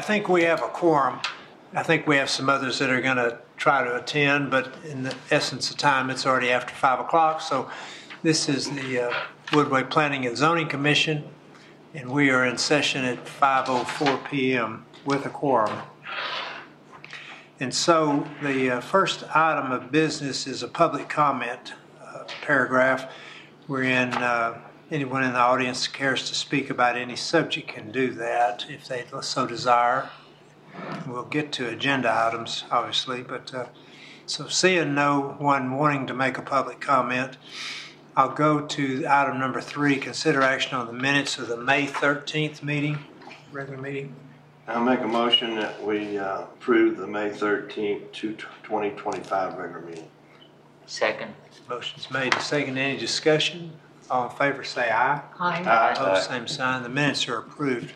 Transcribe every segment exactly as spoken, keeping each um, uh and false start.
think we have a quorum. I think we have some others that are going to try to attend, but in the essence of time, it's already after five o'clock. So this is the uh, Woodway Planning and Zoning Commission, and we are in session at five oh four p.m. with a quorum. And so the uh, first item of business is a public comment uh, paragraph wherein uh, anyone in the audience cares to speak about any subject can do that if they so desire. We'll get to agenda items, obviously, but uh, so seeing no one wanting to make a public comment, I'll go to item number three, consider action on the minutes of the May thirteenth meeting, regular meeting. I'll make a motion that we uh, approve the May thirteenth, twenty twenty-five regular meeting. Second. Motion's made and seconded. Any discussion? All in favor say aye. Aye. Aye. Opposed, same sign. The minutes are approved.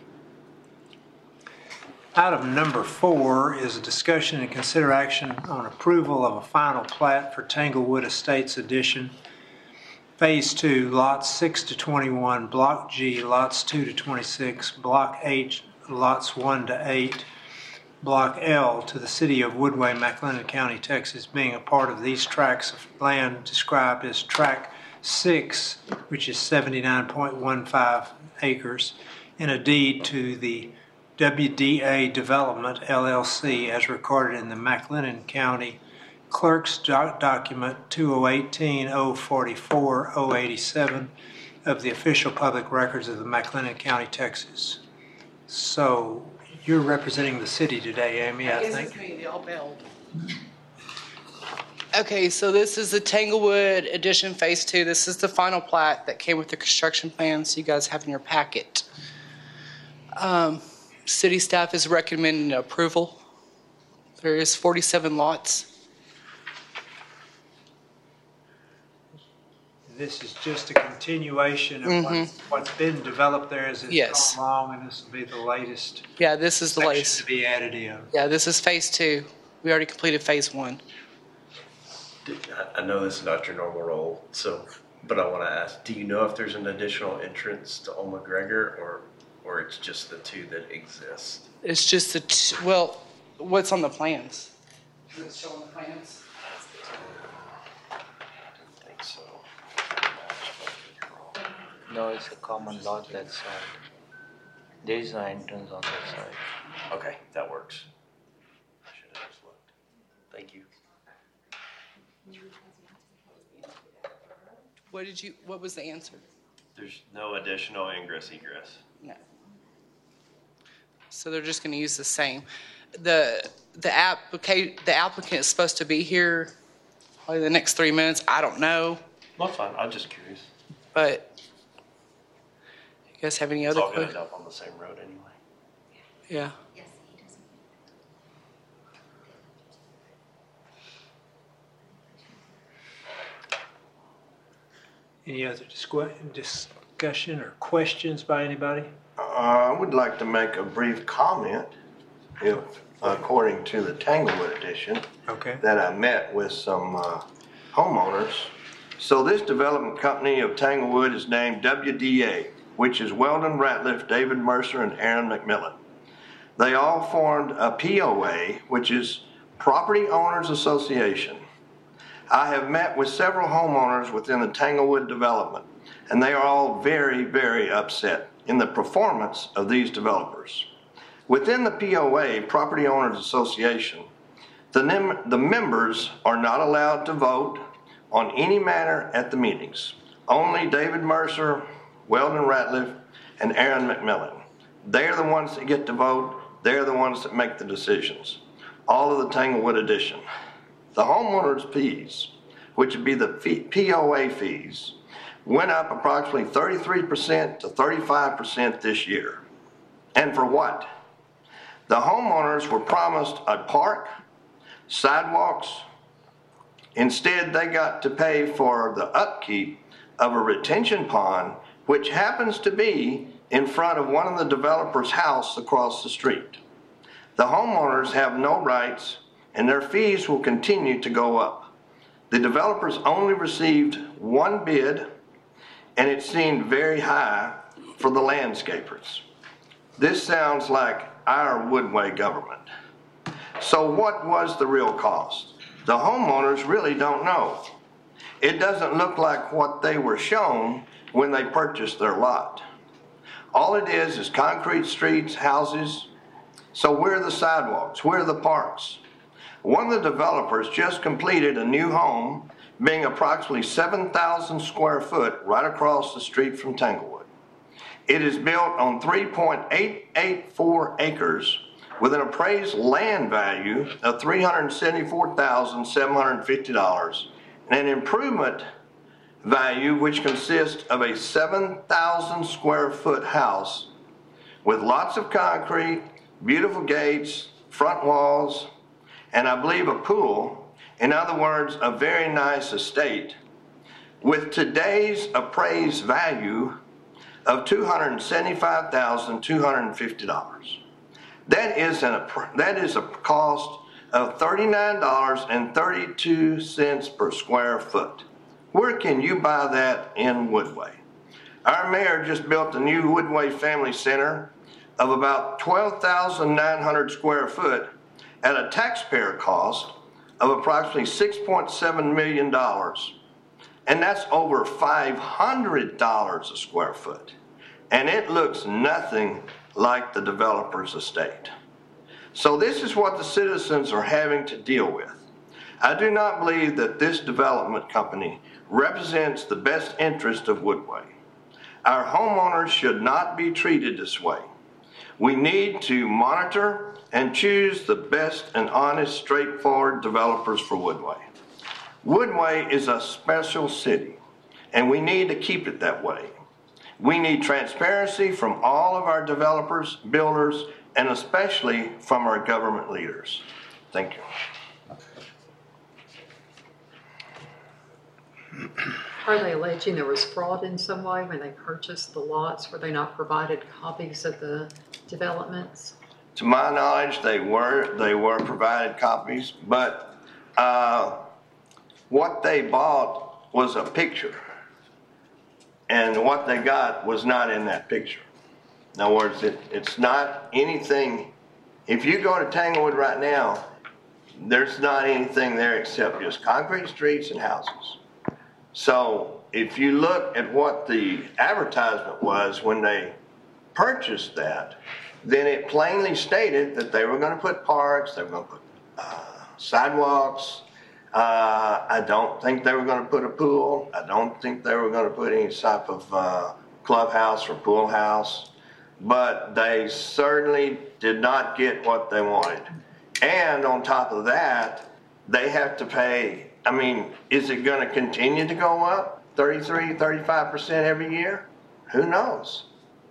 Item number four is a discussion and consider action on approval of a final plat for Tanglewood Estates Edition, Phase two, lots six to twenty-one, Block G, lots two to twenty-six, Block H, lots one to eight, Block L to the city of Woodway, McLennan County, Texas, being a part of these tracts of land described as Tract six, which is seventy-nine point one five acres, in a deed to the W D A Development, L L C, as recorded in the McLennan County Clerk's doc- Document two oh one eight oh forty-four oh eighty-seven of the official public records of the McLennan County, Texas. So you're representing the city today, Amy, I Yes, think. it's me, the all belled. Okay, so this is the Tanglewood Edition Phase two. This is the final plat that came with the construction plans you guys have in your packet. Um, city staff is recommending approval. There is forty-seven lots. This is just a continuation of Mhm. what's, what's been developed there as it's Yes. gone along, and this will be the latest Yeah, this is the section latest. to be added in. Yeah, this is Phase two. We already completed Phase one. I know this is not your normal role, so, but I want to ask, do you know if there's an additional entrance to Old McGregor, or, or it's just the two that exist? It's just the, t- well, what's on the plans? Does it show on the plans? I don't think so. No, it's a common lot that side. There is no entrance on that side. Okay, that works. I should have just looked. Thank you. What did you, what was the answer? There's no additional ingress egress. No. So they're just gonna use the same. The, the applicant, the applicant is supposed to be here probably the next three minutes. I don't know, That's fine, I'm just curious. but you guys have any It's other all gonna questions? end up on the same road anyway. Yeah. Any other disqu- discussion or questions by anybody? Uh, I would like to make a brief comment, if, according to the Tanglewood edition, Okay. that I met with some uh, homeowners. So this development company of Tanglewood is named W D A, which is Weldon Ratliff, David Mercer, and Aaron McMillan. They all formed a P O A, which is Property Owners Association. I have met with several homeowners within the Tanglewood development, and they are all very, very upset in the performance of these developers. Within the P O A, Property Owners Association, the, nem- the members are not allowed to vote on any matter at the meetings. Only David Mercer, Weldon Ratliff, and Aaron McMillan. They're the ones that get to vote. They're the ones that make the decisions. All of the Tanglewood edition. The homeowners' fees, which would be the fee, P O A fees, went up approximately thirty-three percent to thirty-five percent this year. And for what? The homeowners were promised a park, sidewalks. Instead, they got to pay for the upkeep of a retention pond, which happens to be in front of one of the developer's house across the street. The homeowners have no rights, and their fees will continue to go up. The developers only received one bid, and it seemed very high for the landscapers. This sounds like our Woodway government. So what was the real cost? The homeowners really don't know. It doesn't look like what they were shown when they purchased their lot. All it is is concrete streets, houses. So where are the sidewalks? Where are the parks? One of the developers just completed a new home being approximately seven thousand square foot right across the street from Tanglewood. It is built on three point eight eight four acres with an appraised land value of three hundred seventy-four thousand seven hundred fifty dollars and an improvement value which consists of a seven thousand square foot house with lots of concrete, beautiful gates, front walls, and I believe a pool. In other words, a very nice estate with today's appraised value of two hundred seventy-five thousand two hundred fifty dollars. That is, an, that is a cost of thirty-nine dollars and thirty-two cents per square foot. Where can you buy that in Woodway? Our mayor just built the new Woodway Family Center of about twelve thousand nine hundred square foot at a taxpayer cost of approximately six point seven million dollars. And that's over five hundred dollars a square foot. And it looks nothing like the developer's estate. So this is what the citizens are having to deal with. I do not believe that this development company represents the best interest of Woodway. Our homeowners should not be treated this way. We need to monitor and choose the best and honest, straightforward developers for Woodway. Woodway is a special city, and we need to keep it that way. We need transparency from all of our developers, builders, and especially from our government leaders. Thank you. Are they alleging there was fraud in some way when they purchased the lots? Were they not provided copies of the developments? To my knowledge, they were they were provided copies, but uh, what they bought was a picture, and what they got was not in that picture. In other words, it, it's not anything. If you go to Tanglewood right now, there's not anything there except just concrete streets and houses. So if you look at what the advertisement was when they purchased that, then it plainly stated that they were going to put parks, they were going to put uh, sidewalks. Uh, I don't think they were going to put a pool. I don't think they were going to put any type of uh, clubhouse or pool house. But they certainly did not get what they wanted. And on top of that, they have to pay. I mean, is it going to continue to go up thirty-three, thirty-five percent every year? Who knows?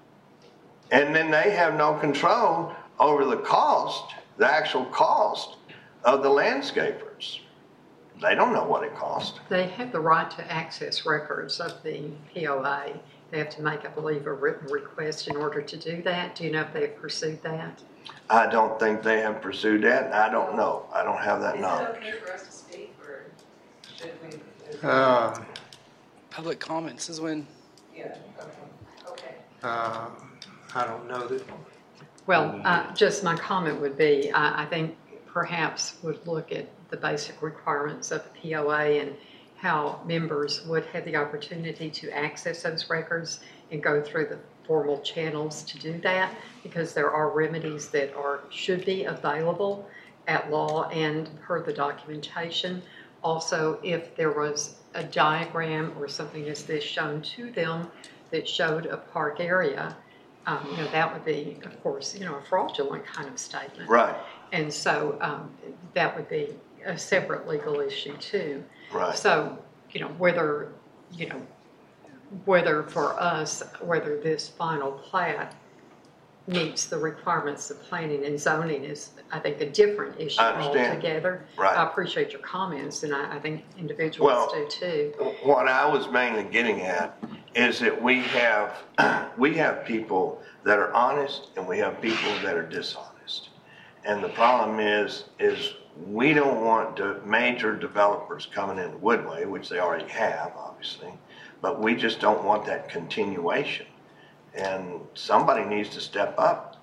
And then they have no control over the cost, the actual cost of the landscapers. They don't know what it costs. They have the right to access records of the P O A. They have to make, I believe, a written request in order to do that. Do you know if they have pursued that? I don't think they have pursued that, and I don't know. I don't have that knowledge. Is it okay for us to speak, or should we? Uh, Public comments is when, Yeah, okay. uh, I don't know that. Well, uh, just my comment would be, I, I think perhaps would look at the basic requirements of the P O A and how members would have the opportunity to access those records and go through the formal channels to do that, because there are remedies that are should be available at law and per the documentation. Also, if there was a diagram or something as this shown to them that showed a park area, um, you know, that would be, of course, you know, a fraudulent kind of statement. Right. And so um, that would be a separate legal issue too. Right. So, you know, whether, you know, whether for us, whether this final plat meets the requirements of planning and zoning is, I think, a different issue I understand. altogether. Right. I appreciate your comments, and I, I think individuals Well, do too. What I was mainly getting at is that we have we have people that are honest and we have people that are dishonest. And the problem is is we don't want the major developers coming into Woodway, which they already have, obviously, but we just don't want that continuation. And somebody needs to step up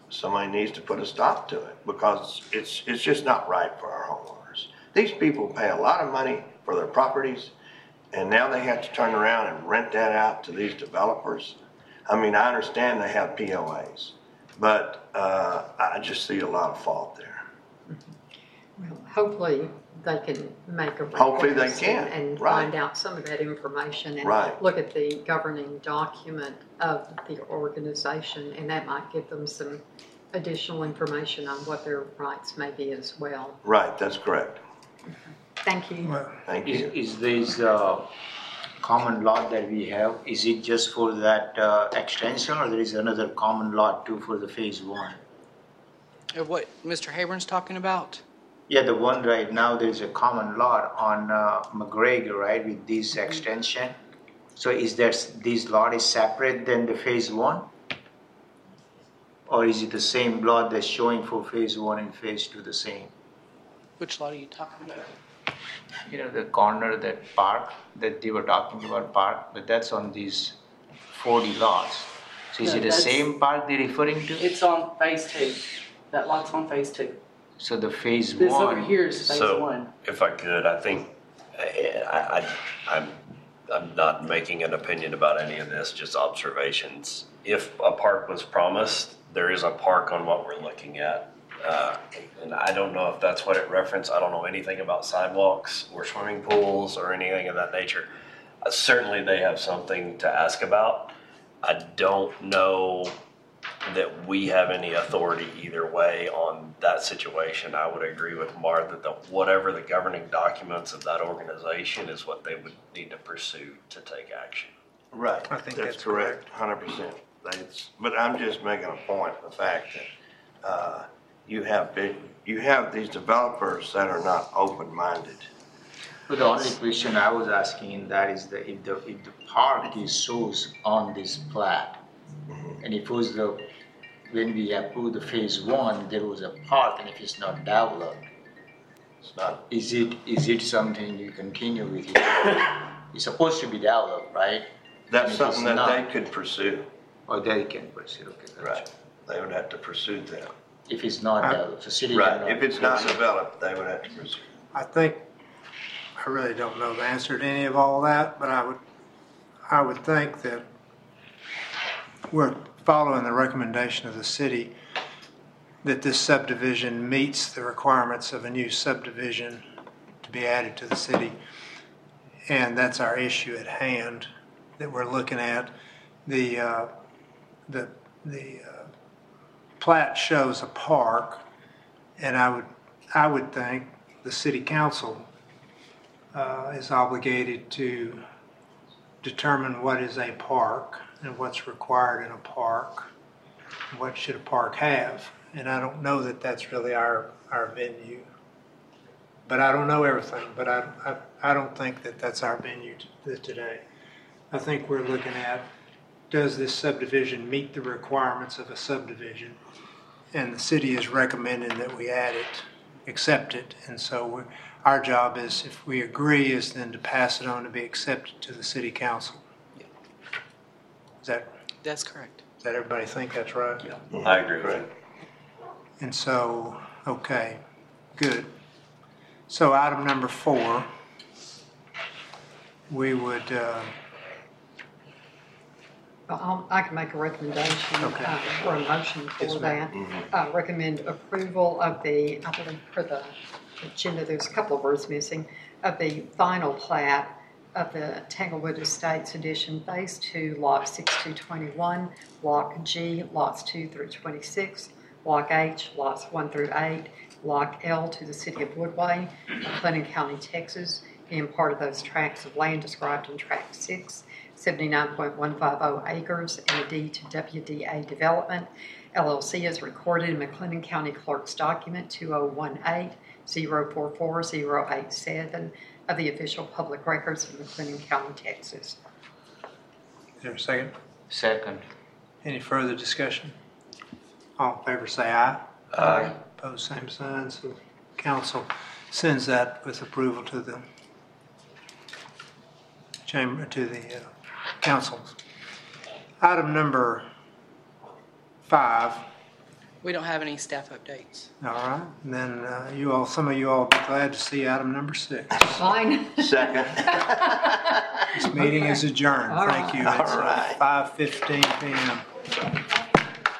somebody needs to put a stop to it because it's, it's just not right for our homeowners. These people pay a lot of money for their properties and now they have to turn around and rent that out to these developers. I mean, I understand they have P O As, but uh, I just see a lot of fault there. Well, hopefully they can make a Hopefully they request can, and, and right. find out some of that information and Right. look at the governing document of the organization, and that might give them some additional information on what their rights may be as well. Right, that's correct. Thank you. Well, Thank Is, you. is this uh, common lot that we have, is it just for that uh, extension or there is another common lot too for the phase one? Uh, What Mister Hayburn's talking about? Yeah, the one right now, there is a common lot on uh, McGregor, right, with this extension. So is that, this lot is separate than the phase one? Or is it the same lot that's showing for phase one and phase two the same? Which lot are you talking about? You know, the corner, that park, that they were talking about park, but that's on these forty lots. So is No, it the that's- same park they're referring to? It's on phase two. That lot's on phase two. So the phase This one. over here is phase So, one. if I could, I think, I, I, I'm, I'm not making an opinion about any of this, just observations. If a park was promised, there is a park on what we're looking at. Uh, and I don't know if that's what it referenced. I don't know anything about sidewalks or swimming pools or anything of that nature. Uh, certainly they have something to ask about. I don't know that we have any authority either way on that situation. I would agree with Mark that the, whatever the governing documents of that organization is what they would need to pursue to take action. Right. I think That's that's correct, hundred percent. That's, but I'm just making a point, the fact that, uh, you have big, you have these developers that are not open-minded. But the only question I was asking in that is that if the, if the park is shows on this plat, and if it was the, when we approved the phase one, there was a park, and if it's not developed, It's not, is it, is it something you continue with it? It's supposed to be developed, right? that's And if something it's that they not- could pursue. Or they can pursue, okay. gotcha. Right. They would have to pursue that. If it's not developed, the city Right, cannot. if it's not developed, they would have to pursue. I think, I really don't know the answer to any of all that, but I would, I would think that we're following the recommendation of the city that this subdivision meets the requirements of a new subdivision to be added to the city. And that's our issue at hand that we're looking at. The, uh, the, the uh, plat shows a park, and I would, I would think the city council uh, is obligated to determine what is a park and what's required in a park, what should a park have. And I don't know that that's really our, our venue. But I don't know everything, but I, I, I don't think that that's our venue t- today. I think we're looking at, does this subdivision meet the requirements of a subdivision? And the city is recommending that we add it, accept it. And so we're, our job is, if we agree, is then to pass it on to be accepted to the city council. Is that, That's correct. does that everybody think that's right? I agree with Correct. you. And so, okay, good. So item number four, we would, uh, Well, I'll- I can make a recommendation Okay. uh, or a motion Yes, for ma'am. that. Uh, Recommend approval of the, I believe for the agenda, there's a couple of words missing, of the final plat of the Tanglewood Estates Edition Phase Two, Lot six to twenty-one, Block G, lots two through twenty-six, Block H, lots one through eight, Block L to the city of Woodway, McLennan County, Texas, being part of those tracts of land described in Tract Six, seventy-nine point one five zero acres, and a deed to W D A Development, L L C is recorded in McLennan County Clerk's Document two oh one eight zero four four zero eight seven of the official public records of McLennan County, Texas. is there a second? Second. Any further discussion? All in favor say aye. Aye. Opposed, same sign. So council sends that with approval to the chamber, to the uh, council. Item number five, We don't have any staff updates. All right, and then uh, you all, some of you all will be glad to see item number six. Fine. Second. This meeting is adjourned. All Thank right. you. It's All right. five fifteen p m